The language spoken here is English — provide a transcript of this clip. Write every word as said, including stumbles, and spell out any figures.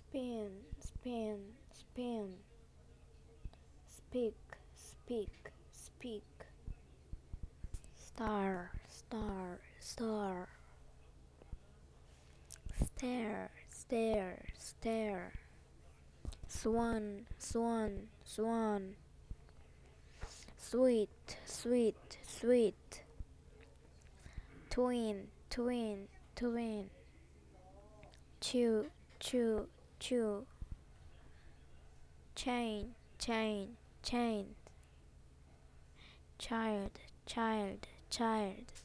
spin, spin, spin, speak, speak, speak, star, star, star, stare, stare, stare, swan, swan, swan, sweet, sweet, sweet, twin, twin, twin, chew, chew, chew, chain, chain, chain, child, child, child,